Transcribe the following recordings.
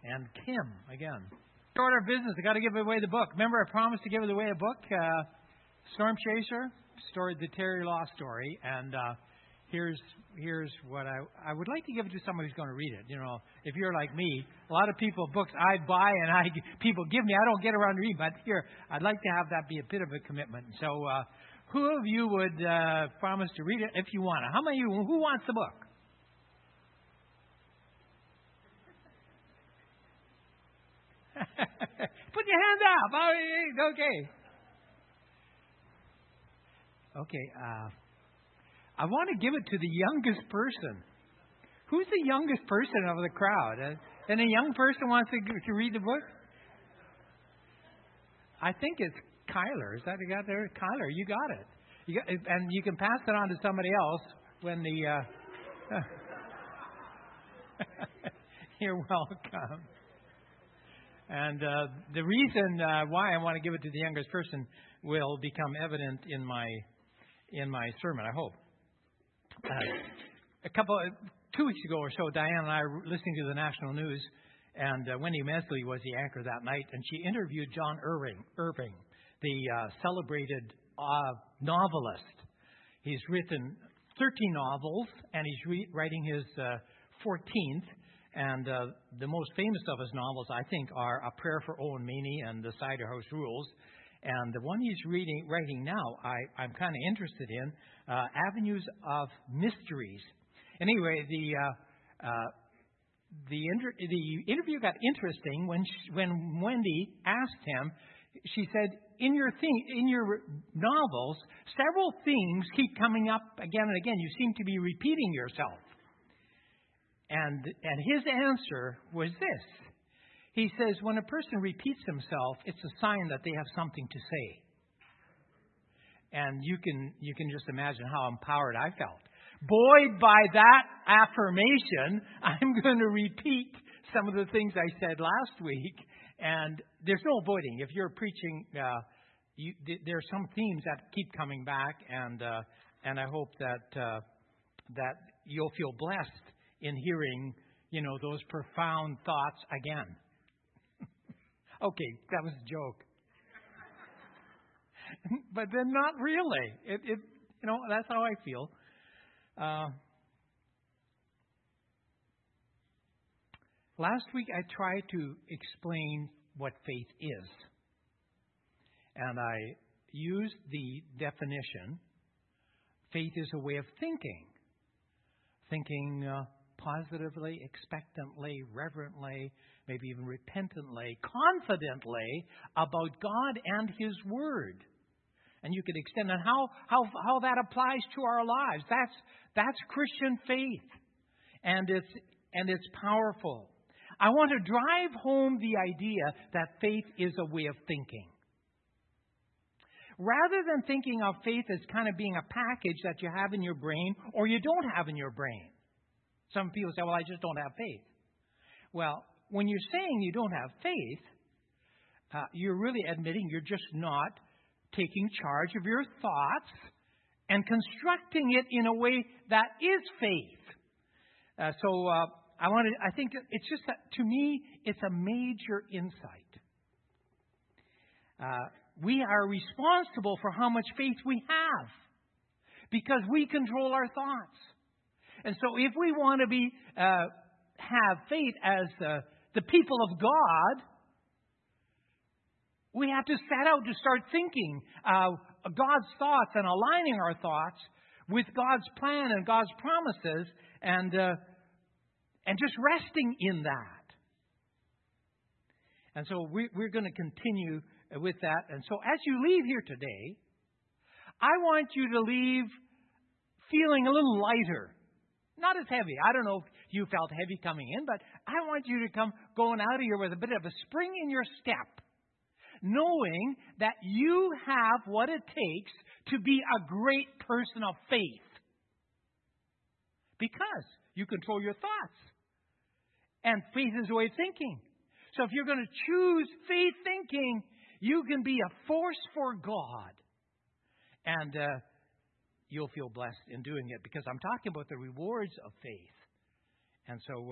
And Kim, again. Order of business, I got to give away the book. Remember I promised to give away a book? Storm Chaser, the Terry Law story. And here's what I would like to give it to somebody who's going to read it. You know, if you're like me, a lot of books I buy and people give me, I don't get around to read. But here, I'd like to have that be a bit of a commitment. So who of you would promise to read it if you want it? How many of you, who wants the book? Put your hand up. Okay. Okay. I want to give it to the youngest person. Who's the youngest person of the crowd? And a young person wants to read the book? I think it's Kyler. Is that you got there? Kyler, you got it. And you can pass it on to somebody else when the... You're welcome. And the reason why I want to give it to the youngest person will become evident in my sermon, I hope. 2 weeks ago or so, Diane and I were listening to the national news, and Wendy Mesley was the anchor that night, and she interviewed John Irving, the celebrated novelist. He's written 13 novels, and he's writing his 14th. And the most famous of his novels, I think, are A Prayer for Owen Meany and The Cider House Rules. And the one he's writing now, I'm kind of interested in, Avenues of Mysteries. Anyway, the interview got interesting when Wendy asked him. She said, in your novels, several themes keep coming up again and again. You seem to be repeating yourself. And his answer was this. He says, when a person repeats himself, it's a sign that they have something to say. And you can just imagine how empowered I felt. Buoyed by that affirmation, I'm going to repeat some of the things I said last week. And there's no avoiding. If you're preaching, there are some themes that keep coming back. And I hope that you'll feel blessed in hearing, those profound thoughts again. Okay, that was a joke. But then not really. That's how I feel. Last week I tried to explain what faith is. And I used the definition, faith is a way of thinking. Thinking positively, expectantly, reverently, maybe even repentantly, confidently about God and His Word. And you could extend on how that applies to our lives. That's Christian faith. And it's powerful. I want to drive home the idea that faith is a way of thinking. Rather than thinking of faith as kind of being a package that you have in your brain or you don't have in your brain. Some people say, well, I just don't have faith. Well, when you're saying you don't have faith, you're really admitting you're just not taking charge of your thoughts and constructing it in a way that is faith. I think it's just that, to me, it's a major insight. We are responsible for how much faith we have because we control our thoughts. And so if we want to have faith as the people of God, we have to set out to start thinking God's thoughts and aligning our thoughts with God's plan and God's promises and just resting in that. And so we're going to continue with that. And so as you leave here today, I want you to leave feeling a little lighter. Not as heavy. I don't know if you felt heavy coming in, but I want you to come going out of here with a bit of a spring in your step, knowing that you have what it takes to be a great person of faith. Because you control your thoughts. And faith is a way of thinking. So if you're going to choose faith thinking, you can be a force for God. And you'll feel blessed in doing it because I'm talking about the rewards of faith. And so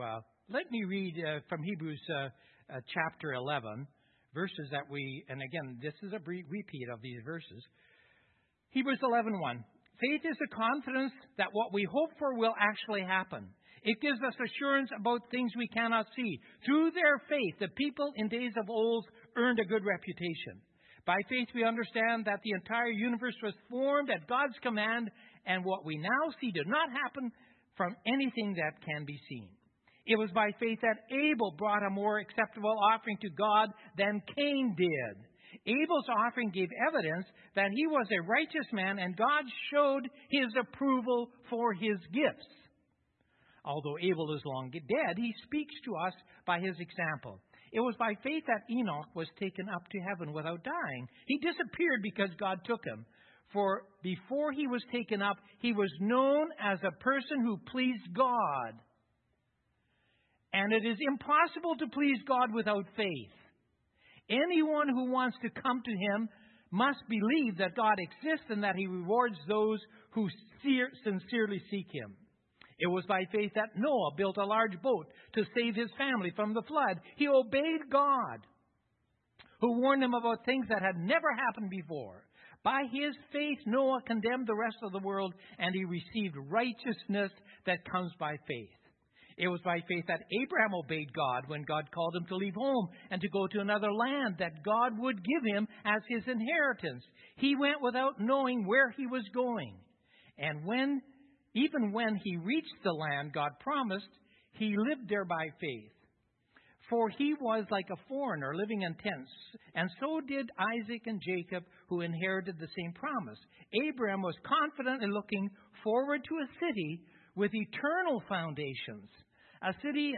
let me read from Hebrews chapter 11, verses that and again, this is a brief repeat of these verses. Hebrews 11:1. Faith is the confidence that what we hope for will actually happen. It gives us assurance about things we cannot see. Through their faith, the people in days of old earned a good reputation. By faith, we understand that the entire universe was formed at God's command, and what we now see did not happen from anything that can be seen. It was by faith that Abel brought a more acceptable offering to God than Cain did. Abel's offering gave evidence that he was a righteous man, and God showed his approval for his gifts. Although Abel is long dead, he speaks to us by his example. It was by faith that Enoch was taken up to heaven without dying. He disappeared because God took him. For before he was taken up, he was known as a person who pleased God. And it is impossible to please God without faith. Anyone who wants to come to him must believe that God exists and that he rewards those who sincerely seek him. It was by faith that Noah built a large boat to save his family from the flood. He obeyed God, who warned him about things that had never happened before. By his faith, Noah condemned the rest of the world, and he received righteousness that comes by faith. It was by faith that Abraham obeyed God when God called him to leave home and to go to another land that God would give him as his inheritance. He went without knowing where he was going. And even when he reached the land God promised, he lived there by faith. For he was like a foreigner living in tents, and so did Isaac and Jacob, who inherited the same promise. Abraham was confident in looking forward to a city with eternal foundations, a city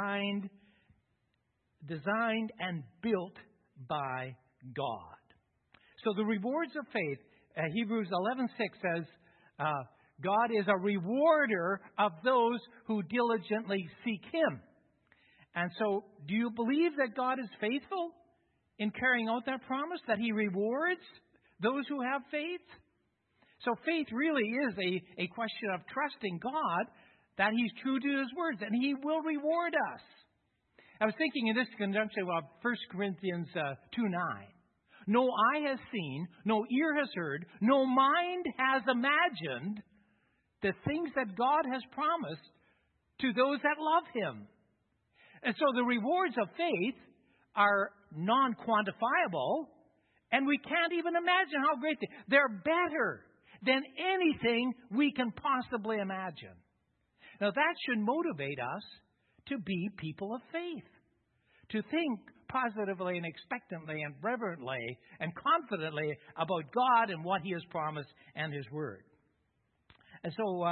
designed and built by God. So the rewards of faith, Hebrews 11:6 says, God is a rewarder of those who diligently seek him. And so, do you believe that God is faithful in carrying out that promise, that he rewards those who have faith? So faith really is a question of trusting God that he's true to his words and he will reward us. I was thinking in this conjunction of 1 Corinthians 2:9. No eye has seen, no ear has heard, no mind has imagined the things that God has promised to those that love him. And so the rewards of faith are non-quantifiable, and we can't even imagine how great they're better than anything we can possibly imagine. Now that should motivate us to be people of faith, to think positively and expectantly and reverently and confidently about God and what he has promised and his word. And so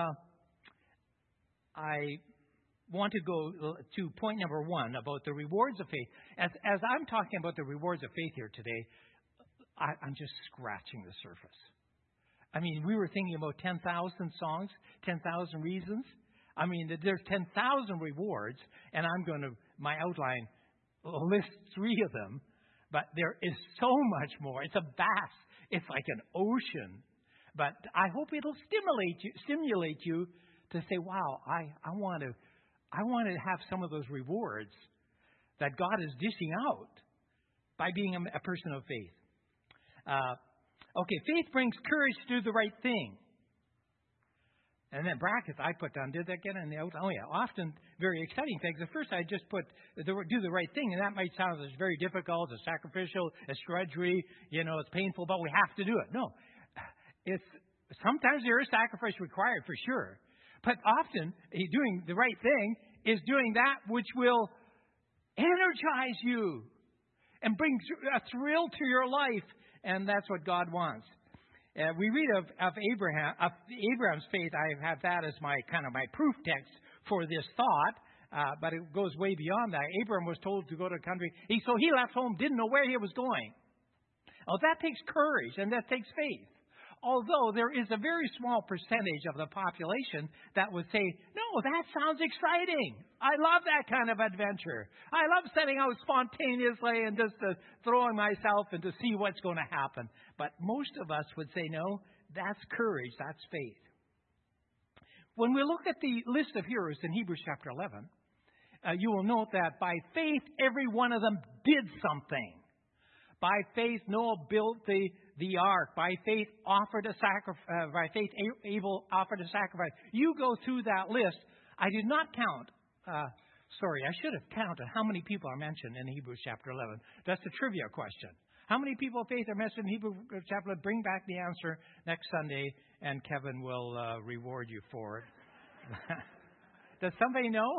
I want to go to point number 1 about the rewards of faith. As I'm talking about the rewards of faith here today, I'm just scratching the surface. I mean, we were thinking about 10,000 songs, 10,000 reasons. I mean, there's 10,000 rewards, and my outline lists 3 of them, but there is so much more. It's it's like an ocean. But I hope it'll stimulate you to say, wow, I want to have some of those rewards that God is dishing out by being a person of faith. Faith brings courage to do the right thing. And then brackets I put down. Did that get in the outline? Oh, yeah. Often very exciting things. At first I just put do the right thing, and that might sound as very difficult, as sacrificial, as drudgery. It's painful, but we have to do it. No. Sometimes there is sacrifice required for sure. But often doing the right thing is doing that which will energize you and bring a thrill to your life. And that's what God wants. We read of Abraham's faith. I have that as my proof text for this thought, but it goes way beyond that. Abraham was told to go to a country, so he left home, didn't know where he was going. Oh, that takes courage and that takes faith. Although there is a very small percentage of the population that would say, no, that sounds exciting. I love that kind of adventure. I love setting out spontaneously and just throwing myself and to see what's going to happen. But most of us would say, no, that's courage, that's faith. When we look at the list of heroes in Hebrews chapter 11, you will note that by faith, every one of them did something. By faith, Noah built the ark. By faith, Abel offered a sacrifice. You go through that list. I did not count. I should have counted how many people are mentioned in Hebrews chapter 11. That's a trivia question. How many people of faith are mentioned in Hebrews chapter 11? Bring back the answer next Sunday, and Kevin will reward you for it. Does somebody know?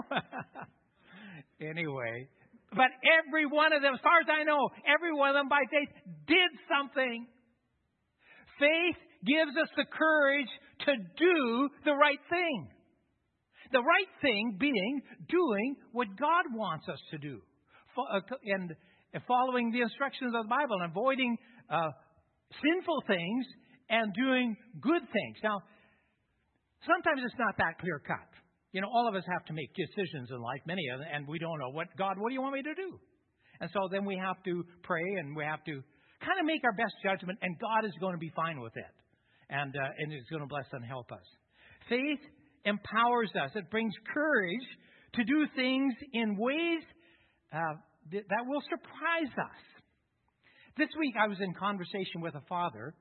Anyway. But every one of them, as far as I know, every one of them by faith did something. Faith gives us the courage to do the right thing. The right thing being doing what God wants us to do. And following the instructions of the Bible and avoiding sinful things and doing good things. Now, sometimes it's not that clear cut. You know, all of us have to make decisions in life, many of them, and we don't know, what do you want me to do? And so then we have to pray and we have to kind of make our best judgment, and God is going to be fine with it. And it's going to bless and help us. Faith empowers us. It brings courage to do things in ways that will surprise us. This week I was in conversation with a father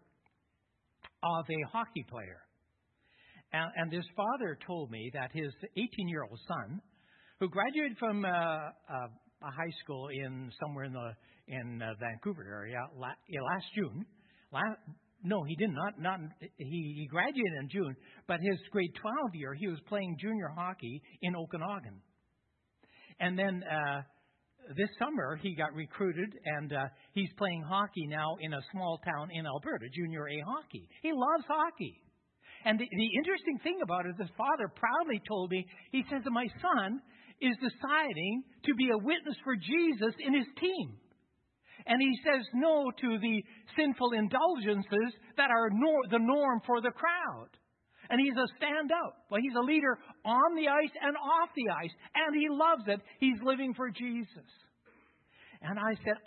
of a hockey player. And this father told me that his 18-year-old son, who graduated from a high school somewhere in the Vancouver area last June. No, he did not. He graduated in June, but his grade 12 year, he was playing junior hockey in Okanagan. And then this summer, he got recruited, and he's playing hockey now in a small town in Alberta, junior A hockey. He loves hockey. And the interesting thing about it, this father proudly told me, he says that my son is deciding to be a witness for Jesus in his team. And he says no to the sinful indulgences that are the norm for the crowd. And he's a standout. Well, he's a leader on the ice and off the ice. And he loves it. He's living for Jesus. And I said,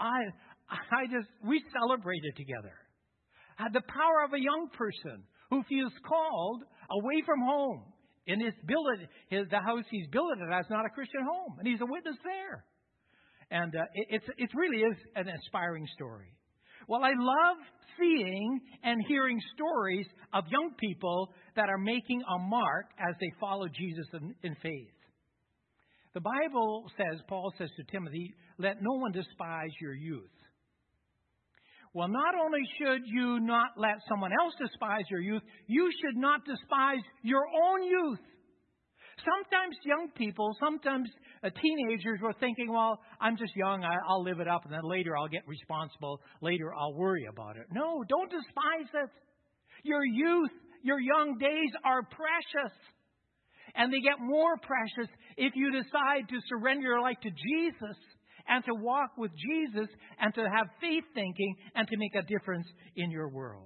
we celebrated together. Had the power of a young person who feels called away from home. In the house he's building it as not a Christian home. And he's a witness there. And it really is an inspiring story. Well, I love seeing and hearing stories of young people that are making a mark as they follow Jesus in faith. The Bible says, Paul says to Timothy, let no one despise your youth. Well, not only should you not let someone else despise your youth, you should not despise your own youth. Sometimes young people, teenagers were thinking, well, I'm just young, I'll live it up, and then later I'll get responsible, later I'll worry about it. No, don't despise it. Your youth, your young days are precious. And they get more precious if you decide to surrender your life to Jesus and to walk with Jesus and to have faith thinking and to make a difference in your world.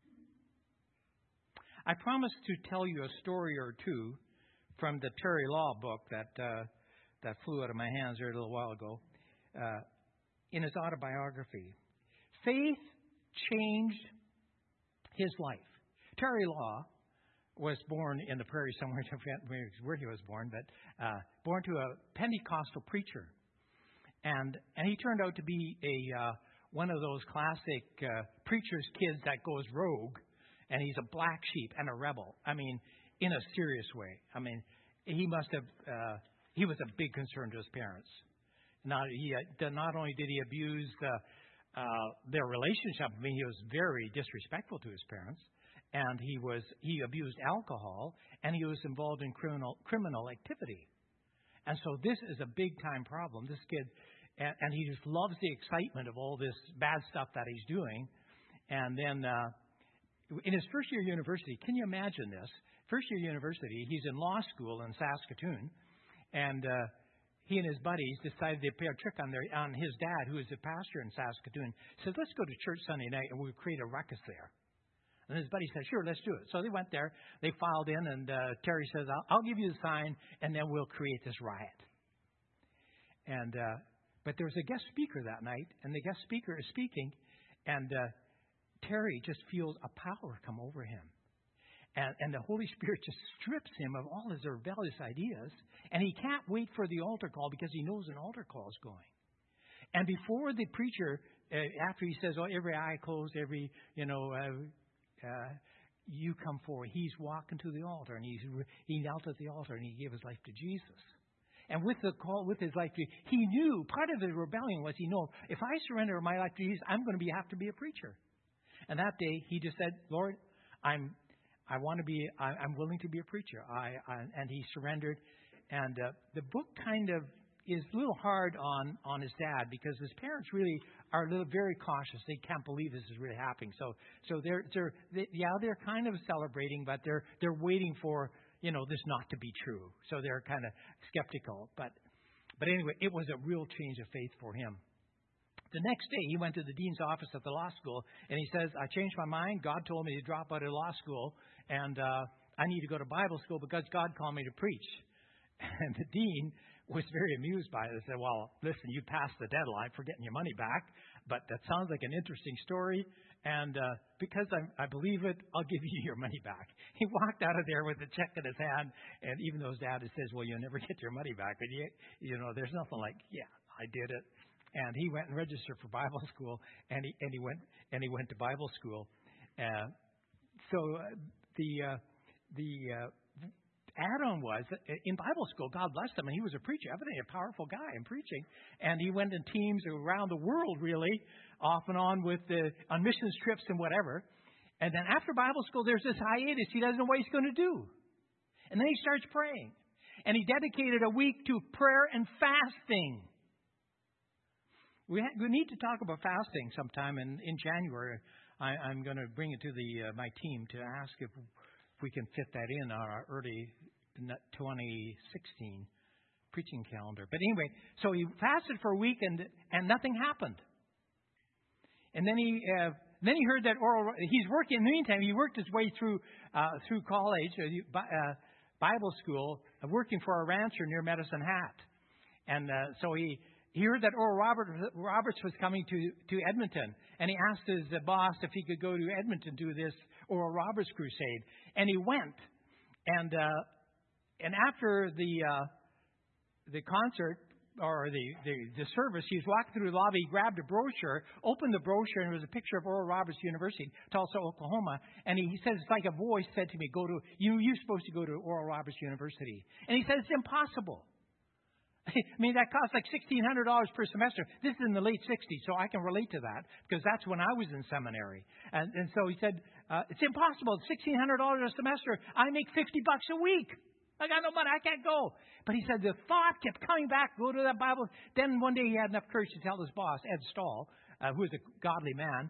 I promised to tell you a story or two from the Terry Law book that flew out of my hands there a little while ago. In his autobiography, faith changed his life. Terry Law was born in the prairie somewhere, where he was born, but born to a Pentecostal preacher. And he turned out to be one of those classic preacher's kids that goes rogue, and he's a black sheep and a rebel. I mean, in a serious way. I mean, he was a big concern to his parents. Not only did he abuse their relationship, I mean, he was very disrespectful to his parents, and he abused alcohol, and he was involved in criminal activity. And so this is a big time problem. This kid, and he just loves the excitement of all this bad stuff that he's doing. And then in his first year of university, can you imagine this? First year university, he's in law school in Saskatoon, and he and his buddies decided they'd play a trick on his dad, who is a pastor in Saskatoon. Said, let's go to church Sunday night and we'll create a ruckus there. And his buddy said, sure, let's do it. So they went there, they filed in, and Terry says, I'll give you the sign, and then we'll create this riot. And but there was a guest speaker that night, and the guest speaker is speaking, and Terry just feels a power come over him. And the Holy Spirit just strips him of all his rebellious ideas. And he can't wait for the altar call because he knows an altar call is going. And before the preacher, after he says, every eye closed, you come forward. He's walking to the altar, and he knelt at the altar, and he gave his life to Jesus. And with the call, with his life to Jesus, he knew part of the rebellion was he knew if I surrender my life to Jesus, I'm going to have to be a preacher. And that day, he just said, Lord, I'm willing to be a preacher. And he surrendered. And the book kind of is a little hard on his dad because his parents really are very cautious. They can't believe this is really happening. So they're kind of celebrating, but they're waiting for this not to be true. So they're kind of skeptical. But anyway, it was a real change of faith for him. The next day, he went to the dean's office at the law school, and he says, I changed my mind. God told me to drop out of law school, and I need to go to Bible school because God called me to preach. And the dean was very amused by it. He said, well, listen, you passed the deadline for getting your money back, but that sounds like an interesting story, and because I believe it, I'll give you your money back. He walked out of there with a check in his hand, and even though his dad says, well, you'll never get your money back, but there's nothing like, yeah, I did it. And he went and registered for Bible school, and he went to Bible school. Adam was in Bible school. God blessed him, and he was a preacher, evidently a powerful guy in preaching. And he went in teams around the world, really, off and on on missions trips and whatever. And then after Bible school, there's this hiatus. He doesn't know what he's going to do. And then he starts praying, and he dedicated a week to prayer and fasting. We need to talk about fasting sometime in January. I'm going to bring it to my team to ask if we can fit that in our early 2016 preaching calendar. But anyway, so he fasted for a week and nothing happened. And then he heard that he's working. In the meantime, he worked his way through college, Bible school, working for a rancher near Medicine Hat. And so he heard that Oral Roberts was coming to Edmonton, and he asked his boss if he could go to Edmonton to this Oral Roberts crusade, and he went. And after the concert or the service, he was walking through the lobby. He grabbed a brochure, opened the brochure, and there was a picture of Oral Roberts University, Tulsa, Oklahoma. And he says it's like a voice said to me, "You're supposed to go to Oral Roberts University." And he said it's impossible. I mean, that costs like $1,600 per semester. This is in the late 60s, so I can relate to that because that's when I was in seminary. And so he said, it's impossible. $1,600 a semester. I make $50 a week. I got no money. I can't go. But he said the thought kept coming back, go to that Bible. Then one day he had enough courage to tell his boss, Ed Stahl, who is a godly man,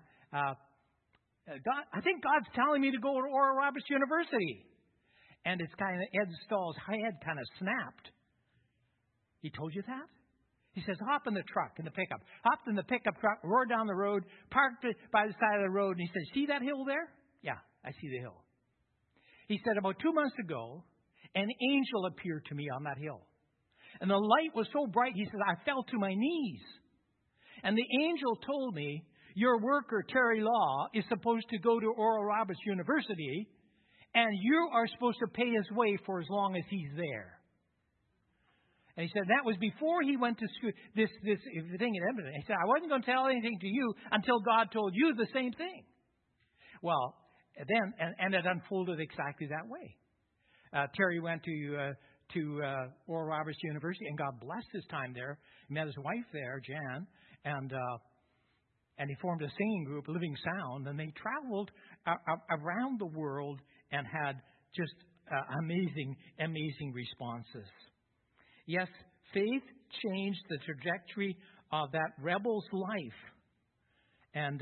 I think God's telling me to go to Oral Roberts University. And it's kind of, Ed Stahl's head kind of snapped. He told you that? He says, hop in the truck, in the pickup. Hopped in the pickup truck, roared down the road, parked it by the side of the road, and he says, see that hill there? Yeah, I see the hill. He said, about 2 months ago, an angel appeared to me on that hill. And the light was so bright, he says, I fell to my knees. And the angel told me, your worker, Terry Law, is supposed to go to Oral Roberts University, and you are supposed to pay his way for as long as he's there. And he said that was before he went to school, this thing in Edmonton. He said, I wasn't going to tell anything to you until God told you the same thing. Well, then, and it unfolded exactly that way. Terry went to Oral Roberts University, and God blessed his time there. He met his wife there, Jan, and he formed a singing group, Living Sound, and they traveled around the world and had just amazing responses. Yes, faith changed the trajectory of that rebel's life, and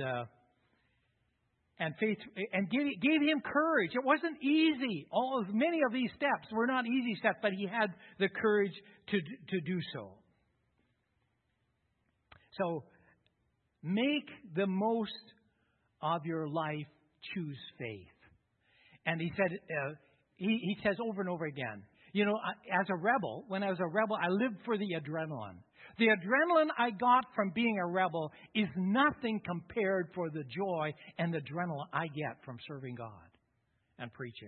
faith gave him courage. It wasn't easy. Many of these steps were not easy steps, but he had the courage to do so. So, make the most of your life. Choose faith. And he said, he says over and over again. You know, when I was a rebel, I lived for the adrenaline. The adrenaline I got from being a rebel is nothing compared for the joy and the adrenaline I get from serving God and preaching.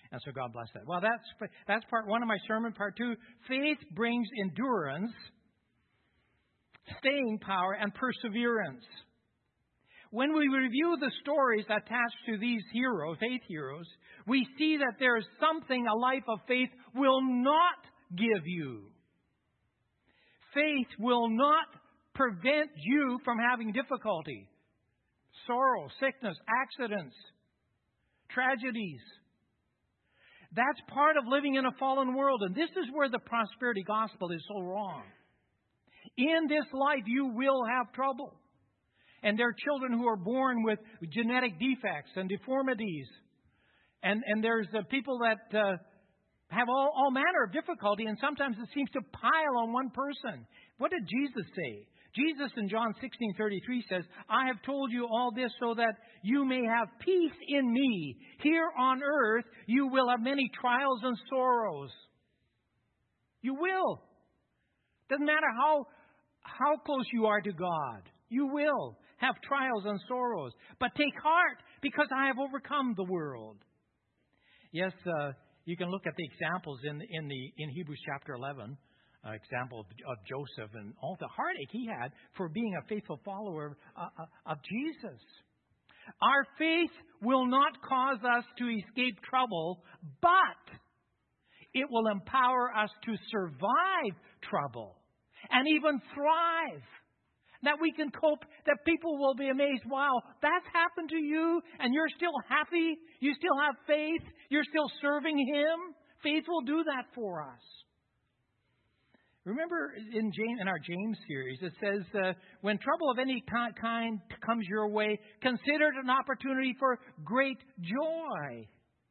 And so God bless that. Well, that's part one of my sermon. Part two, faith brings endurance, staying power, and perseverance. When we review the stories attached to these heroes, faith heroes, we see that there is something a life of faith will not give you. Faith will not prevent you from having difficulty, sorrow, sickness, accidents, tragedies. That's part of living in a fallen world, and this is where the prosperity gospel is so wrong. In this life, you will have trouble. And there are children who are born with genetic defects and deformities. And there's people that have all manner of difficulty, and sometimes it seems to pile on one person. What did Jesus say? Jesus in John 16:33 says, I have told you all this so that you may have peace in me. Here on earth, you will have many trials and sorrows. You will. Doesn't matter how close you are to God. You will have trials and sorrows. But take heart, because I have overcome the world. Yes, you can look at the examples in Hebrews chapter 11. Example of Joseph and all the heartache he had for being a faithful follower of Jesus. Our faith will not cause us to escape trouble, but it will empower us to survive trouble and even thrive. That we can cope, that people will be amazed, wow, that's happened to you, and you're still happy, you still have faith, you're still serving Him. Faith will do that for us. Remember in our James series, it says, when trouble of any kind comes your way, consider it an opportunity for great joy.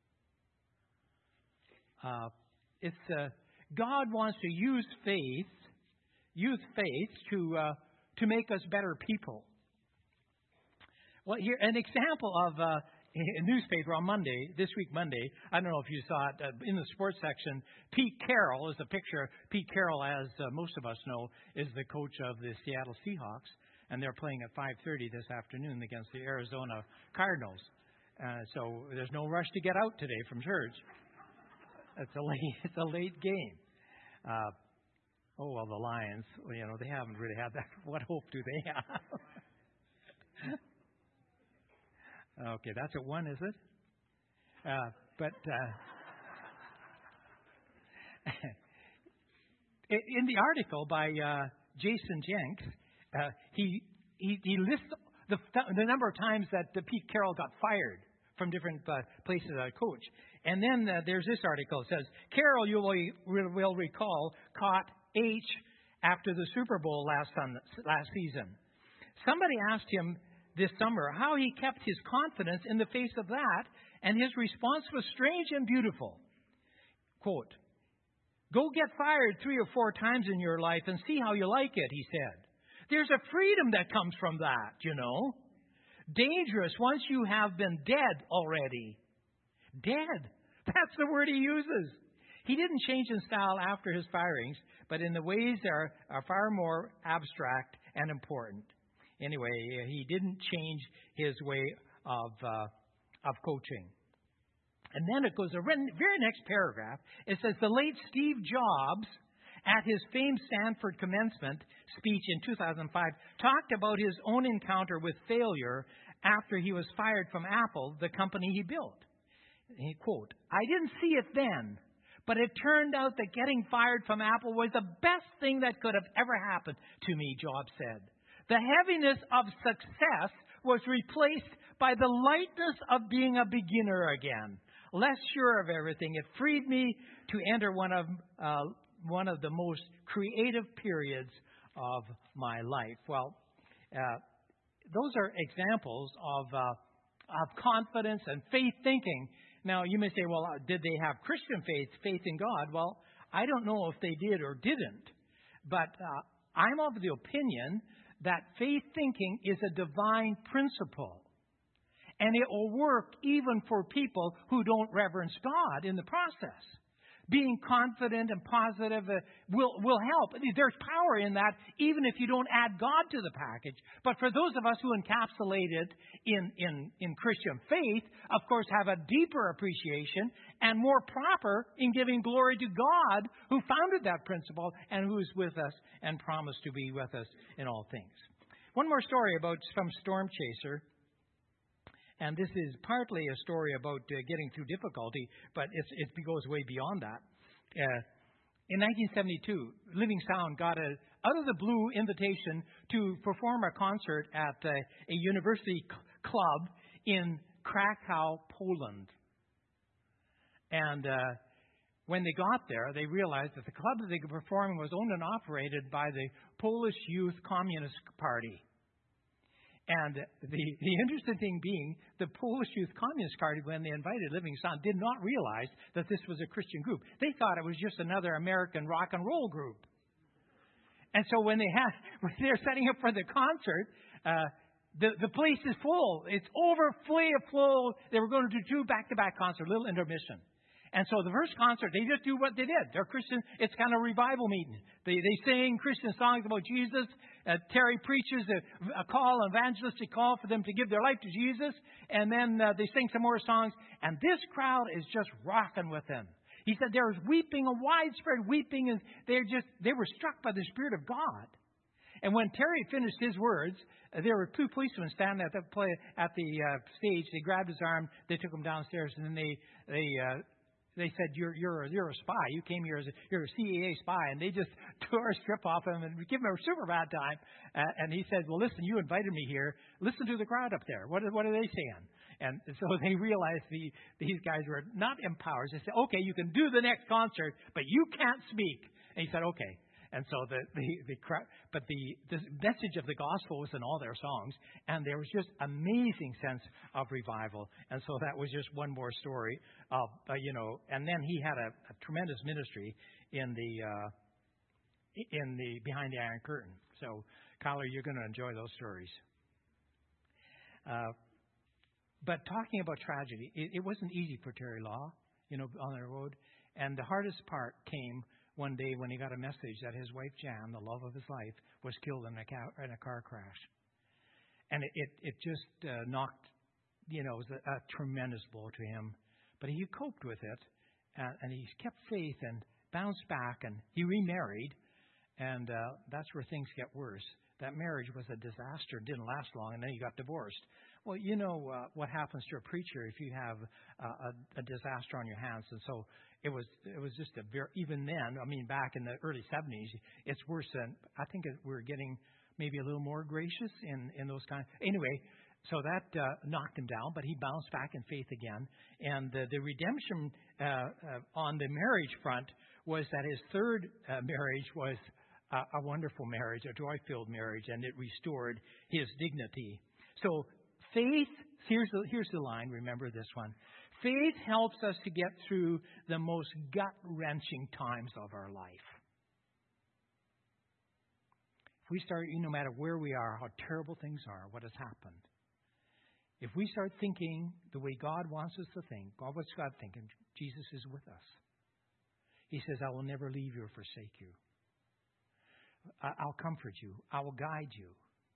God wants to use faith to make us better people. Well, here an example of a newspaper on this week Monday. I don't know if you saw it in the sports section. Pete Carroll is a picture. Pete Carroll, as most of us know, is the coach of the Seattle Seahawks, and they're playing at 5:30 this afternoon against the Arizona Cardinals. So there's no rush to get out today from church. It's a late game. Oh, well, the Lions, they haven't really had that. What hope do they have? Okay, that's at 1, is it? In the article by Jason Jenks, he lists the number of times that Pete Carroll got fired from different places as a coach. And then there's this article. It says, Carroll, you will recall, caught H after the Super Bowl last season. Somebody asked him this summer how he kept his confidence in the face of that, and his response was strange and beautiful. Quote, go get fired 3 or 4 times in your life and see how you like it, he said. There's a freedom that comes from that, Dangerous once you have been dead already. Dead. That's the word he uses. He didn't change in style after his firings, but in the ways that are far more abstract and important. Anyway, he didn't change his way of coaching. And then it goes, the very next paragraph, it says, the late Steve Jobs, at his famed Stanford commencement speech in 2005, talked about his own encounter with failure after he was fired from Apple, the company he built. He quote, I didn't see it then, but it turned out that getting fired from Apple was the best thing that could have ever happened to me, Jobs said. The heaviness of success was replaced by the lightness of being a beginner again, less sure of everything. It freed me to enter one of the most creative periods of my life. Well, those are examples of confidence and faith thinking. Now, you may say, well, did they have Christian faith in God? Well, I don't know if they did or didn't. But I'm of the opinion that faith thinking is a divine principle. And it will work even for people who don't reverence God in the process. being confident and positive will help. There's power in that, even if you don't add God to the package. But for those of us who encapsulate it in Christian faith, of course, have a deeper appreciation and more proper in giving glory to God who founded that principle and who is with us and promised to be with us in all things. One more story about some storm chaser. And this is partly a story about getting through difficulty, but it goes way beyond that. In 1972, Living Sound got a out of the blue invitation to perform a concert at a university club in Krakow, Poland. And when they got there, they realized that the club that they were performing was owned and operated by the Polish Youth Communist Party. And the interesting thing being, the Polish Youth Communist Party, when they invited Living Sound, did not realize that this was a Christian group. They thought it was just another American rock and roll group. And so when they're setting up for the concert, the place is full. It's overflow. They were going to do 2 back-to-back concerts, a little intermission. And so the first concert, they just do what they did. They're Christian. It's kind of a revival meeting. They sing Christian songs about Jesus. Terry preaches a call, an evangelistic call for them to give their life to Jesus. And then they sing some more songs. And this crowd is just rocking with them. He said there was weeping, a widespread weeping, and they were struck by the Spirit of God. And when Terry finished his words, there were 2 policemen standing at the stage. They grabbed his arm, they took him downstairs, and then they said, you're a spy. You came here you're a CAA spy. And they just tore a strip off him and gave him a super bad time. And he said, well, listen, you invited me here. Listen to the crowd up there. What are they saying? And so they realized these guys were not empowered. They said, okay, you can do the next concert, but you can't speak. And he said, okay. And so the message of the gospel was in all their songs, and there was just amazing sense of revival. And so that was just one more story of And then he had a tremendous ministry in the behind the Iron Curtain. So, Kyler, you're going to enjoy those stories. But talking about tragedy, it wasn't easy for Terry Law, on the road, and the hardest part came one day when he got a message that his wife, Jan, the love of his life, was killed in a car crash. And it just knocked, it was a tremendous blow to him. But he coped with it, and he kept faith and bounced back, and he remarried, and that's where things get worse. That marriage was a disaster, didn't last long, and then he got divorced. Well, what happens to a preacher if you have a disaster on your hands. And so it was just even then, back in the early 70s, it's worse than, I think we're getting maybe a little more gracious in those kinds. Anyway, so that knocked him down, but he bounced back in faith again. And the redemption on the marriage front was that his third marriage was a wonderful marriage, a joy-filled marriage, and it restored his dignity. So faith, here's the line, remember this one. Faith helps us to get through the most gut-wrenching times of our life. If we start, no matter where we are, how terrible things are, what has happened. If we start thinking the way God wants us to think, what's God thinking? Jesus is with us. He says, I will never leave you or forsake you. I'll comfort you. I will guide you.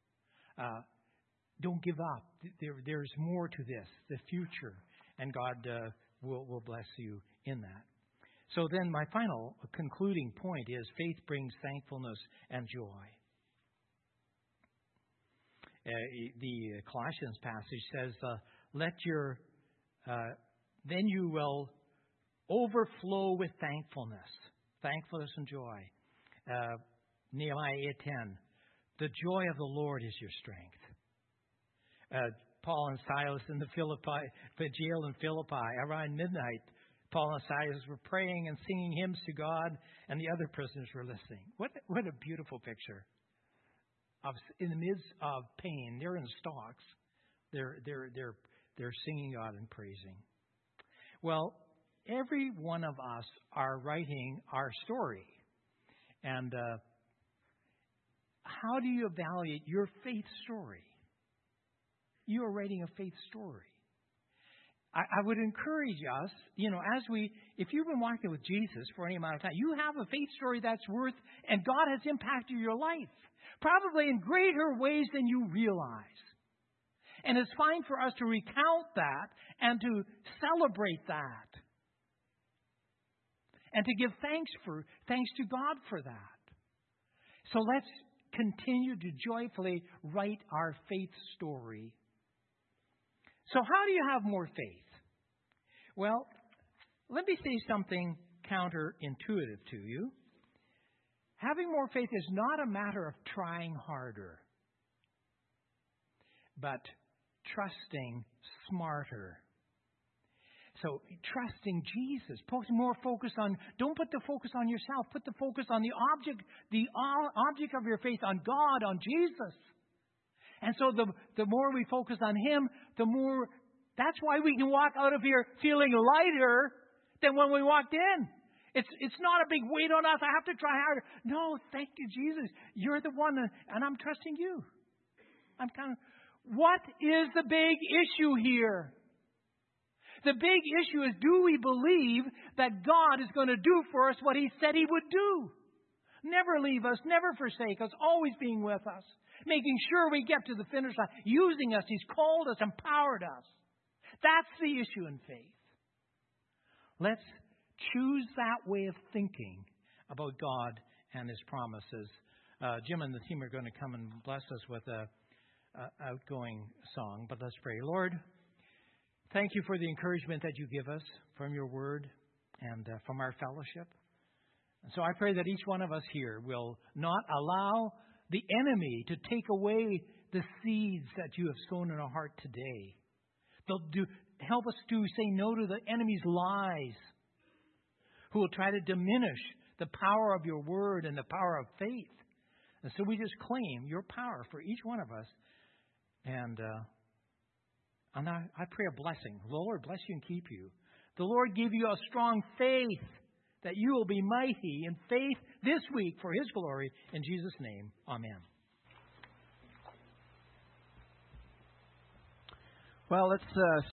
Don't give up. There's more to this, the future. And God will bless you in that. So then my final concluding point is faith brings thankfulness and joy. The Colossians passage says, then you will overflow with thankfulness and joy. Nehemiah 8:10, the joy of the Lord is your strength. Paul and Silas in the jail in Philippi, around midnight, Paul and Silas were praying and singing hymns to God, and the other prisoners were listening. What a beautiful picture! In the midst of pain, they're in stocks. They're singing God and praising. Well, every one of us are writing our story, and how do you evaluate your faith story? You are writing a faith story. I would encourage us, if you've been walking with Jesus for any amount of time, you have a faith story that's worth, and God has impacted your life, probably in greater ways than you realize. And it's fine for us to recount that and to celebrate that. And to give thanks to God for that. So let's continue to joyfully write our faith story. So how do you have more faith? Well, let me say something counterintuitive to you. Having more faith is not a matter of trying harder, but trusting smarter. So trusting Jesus. Put more focus on, don't put the focus on yourself. Put the focus on the object of your faith, on God, on Jesus. And so the more we focus on Him, the more, that's why we can walk out of here feeling lighter than when we walked in. It's not a big weight on us. I have to try harder. No, thank you, Jesus. You're the one, and I'm trusting you. What is the big issue here? The big issue is, do we believe that God is going to do for us what He said He would do? Never leave us, never forsake us, always being with us, making sure we get to the finish line, using us. He's called us, empowered us. That's the issue in faith. Let's choose that way of thinking about God and His promises. Jim and the team are going to come and bless us with an outgoing song, but let's pray. Lord, thank you for the encouragement that you give us from your word and from our fellowship. And so I pray that each one of us here will not allow the enemy to take away the seeds that you have sown in our heart today. Help us to say no to the enemy's lies, who will try to diminish the power of your word and the power of faith. And so we just claim your power for each one of us. And I pray a blessing. The Lord bless you and keep you. The Lord give you a strong faith that you will be mighty in faith this week for His glory. In Jesus' name, amen. Well, let's